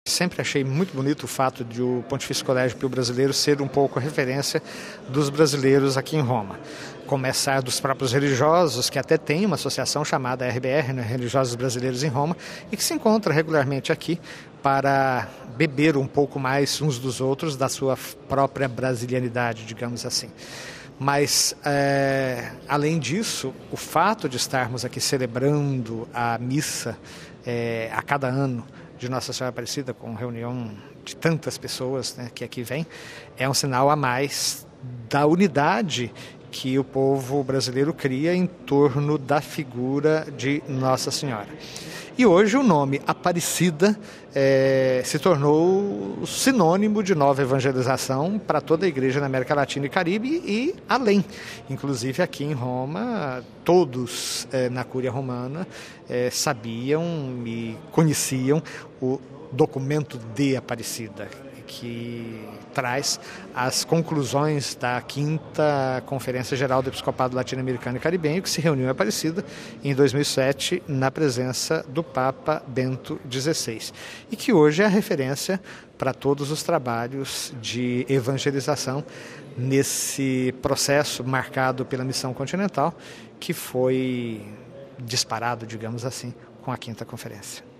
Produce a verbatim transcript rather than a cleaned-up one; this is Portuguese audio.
Sempre achei muito bonito o fato de o Pontifício Colégio Pio Brasileiro ser um pouco a referência dos brasileiros aqui em Roma. Começar dos próprios religiosos, que até tem uma associação chamada R B R, né, Religiosos Brasileiros em Roma, e que se encontra regularmente aqui para beber um pouco mais uns dos outros da sua própria brasilianidade, digamos assim. Mas, é, além disso, o fato de estarmos aqui celebrando a missa é, a cada ano de Nossa Senhora Aparecida, com reunião de tantas pessoas, né, que aqui vem, é um sinal a mais da unidade que o povo brasileiro cria em torno da figura de Nossa Senhora. E hoje o nome Aparecida é, se tornou sinônimo de nova evangelização para toda a igreja na América Latina e Caribe e além. Inclusive aqui em Roma, todos é, na Cúria Romana é, sabiam e conheciam o documento de Aparecida, que traz as conclusões da quinta Conferência Geral do Episcopado Latino-Americano e Caribenho, que se reuniu em Aparecida em dois mil e sete, na presença do Papa Bento dezesseis, e que hoje é a referência para todos os trabalhos de evangelização nesse processo marcado pela Missão Continental, que foi disparado, digamos assim, com a quinta Conferência.